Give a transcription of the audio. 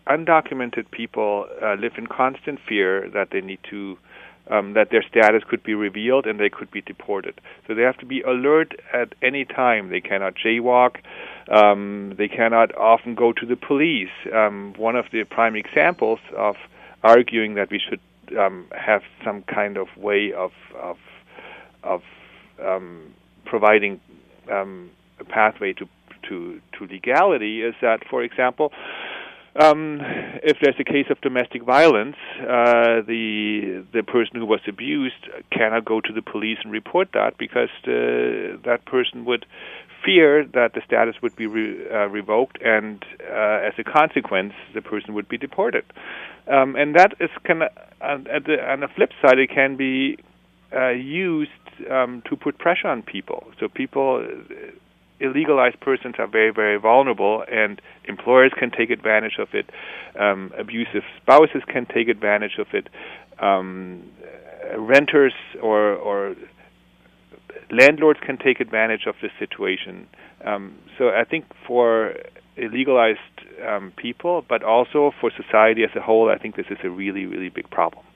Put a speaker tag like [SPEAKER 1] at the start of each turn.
[SPEAKER 1] undocumented people live in constant fear that they need to that their status could be revealed and they could be deported. So they have to be alert at any time. They cannot jaywalk. They cannot often go to the police. One of the prime examples of arguing that we should have some kind of way of providing a pathway to legality is that, for example, if there's a case of domestic violence, the person who was abused cannot go to the police and report that because that person would fear that the status would be revoked, and as a consequence, the person would be deported. And that is on the flip side, it can be used to put pressure on people. So illegalized persons are very, very vulnerable, and employers can take advantage of it. Abusive spouses can take advantage of it. Renters or landlords can take advantage of this situation. So I think for illegalized people, but also for society as a whole, I think this is a really, really big problem.